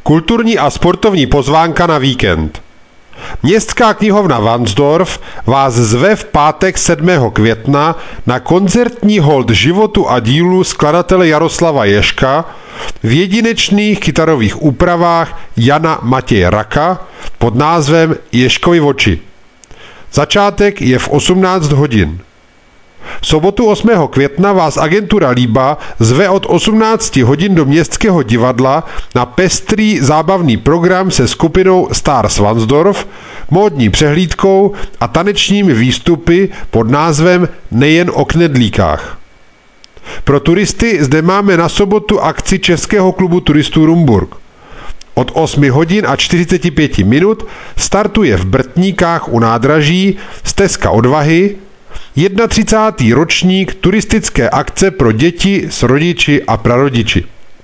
Kulturní a sportovní pozvánka na víkend. Městská knihovna Varnsdorf vás zve v pátek 7. května na koncertní hold životu a dílu skladatele Jaroslava Ježka v jedinečných kytarových úpravách Jana Matěje Raka pod názvem Ježkovy oči. Začátek je v 18 hodin. V sobotu 8. května vás agentura Líba zve od 18 hodin do Městského divadla na pestrý zábavný program se skupinou Stars Varnsdorf, módní přehlídkou a tanečními výstupy pod názvem Nejen o knedlíkách. Pro turisty zde máme na sobotu akci Českého klubu turistů Rumburk. Od 8 hodin a 45 minut startuje v Brtníkách u nádraží Stezka odvahy 31. ročník turistické akce pro děti s rodiči a prarodiči.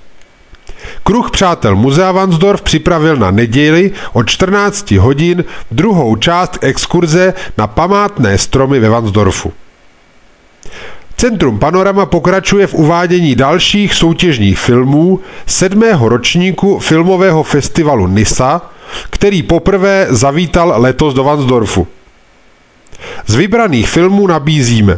Kruh přátel Muzea Varnsdorf připravil na neděli od 14 hodin druhou část exkurze na památné stromy ve Varnsdorfu. Centrum Panorama pokračuje v uvádění dalších soutěžních filmů 7. ročníku filmového festivalu Nisa, který poprvé zavítal letos do Varnsdorfu. Z vybraných filmů nabízíme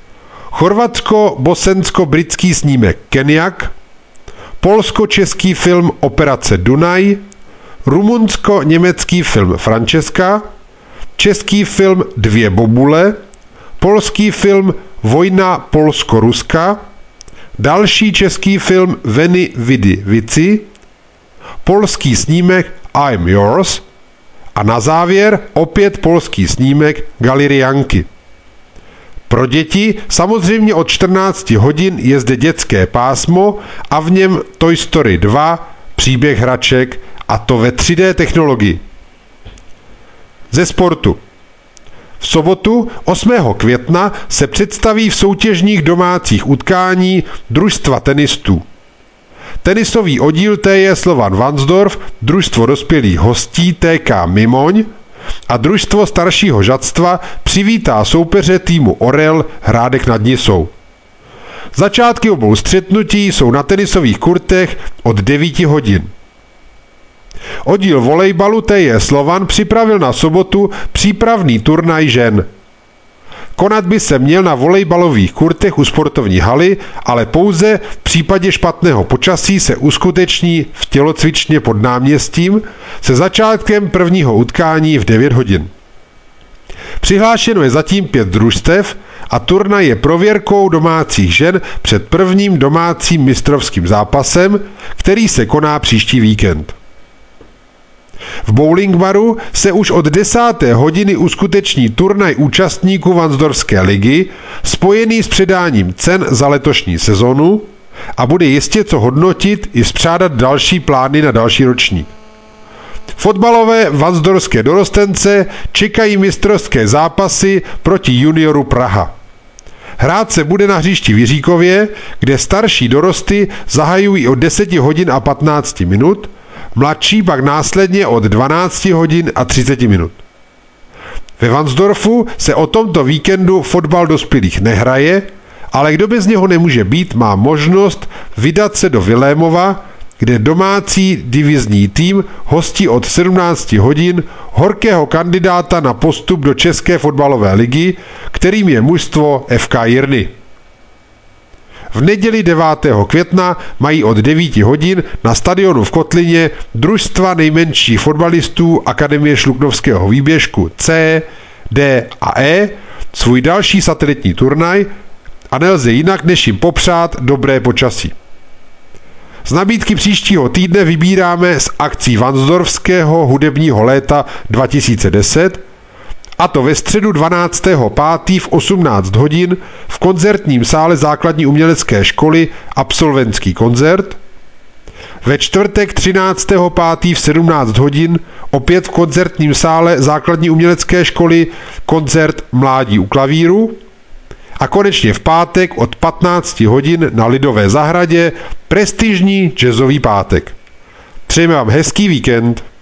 chorvatsko-bosensko-britský snímek Kenyak, polsko-český film Operace Dunaj, rumunsko-německý film Francesca, český film Dvě bobule, polský film Vojna polsko-ruska, další český film Veny vidy vici, polský snímek I'm Yours a na závěr opět polský snímek Galerianky. Pro děti samozřejmě od 14 hodin je zde dětské pásmo a v něm Toy Story 2, příběh hraček a to ve 3D technologii. Ze sportu. V sobotu 8. května se představí v soutěžních domácích utkání družstva tenistů. Tenisový oddíl TJ Slovan Varnsdorf, družstvo dospělých hostí TK Mimoň a družstvo staršího žadstva přivítá soupeře týmu Orel Hrádek nad Nisou. Začátky obou střetnutí jsou na tenisových kurtech od 9 hodin. Oddíl volejbalu TJ Slovan připravil na sobotu přípravný turnaj žen. Konat by se měl na volejbalových kurtech u sportovní haly, ale pouze v případě špatného počasí se uskuteční v tělocvičně pod náměstím se začátkem prvního utkání v 9 hodin. Přihlášeno je zatím 5 družstev a turnaj je prověrkou domácích žen před prvním domácím mistrovským zápasem, který se koná příští víkend. V bowling baru se už od 10. hodiny uskuteční turnaj účastníků Varnsdorfské ligy spojený s předáním cen za letošní sezonu a bude jistě co hodnotit i spřádat další plány na další ročník. Fotbalové varnsdorfské dorostence čekají mistrovské zápasy proti junioru Praha. Hrát se bude na hřišti v Jiříkově, kde starší dorosty zahajují od 10 hodin a 15 minut, mladší pak následně od 12 hodin a 30 minut. Ve Varnsdorfu se o tomto víkendu fotbal dospělých nehraje, ale kdo bez něho nemůže být, má možnost vydat se do Vilémova, kde domácí divizní tým hostí od 17 hodin horkého kandidáta na postup do České fotbalové ligy, kterým je mužstvo FK Jirny. V neděli 9. května mají od 9 hodin na stadionu v Kotlině družstva nejmenších fotbalistů Akademie Šluknovského výběžku C, D a E svůj další satelitní turnaj a nelze jinak než jim popřát dobré počasí. Z nabídky příštího týdne vybíráme z akcí Varnsdorfského hudebního léta 2010, a to ve středu 12.5. v 18 hodin v koncertním sále základní umělecké školy absolventský koncert, ve čtvrtek 13.5. v 17 hodin opět v koncertním sále základní umělecké školy koncert Mládí u klavíru a konečně v pátek od 15 hodin na Lidové zahradě prestižní jazzový pátek. Přejeme vám hezký víkend.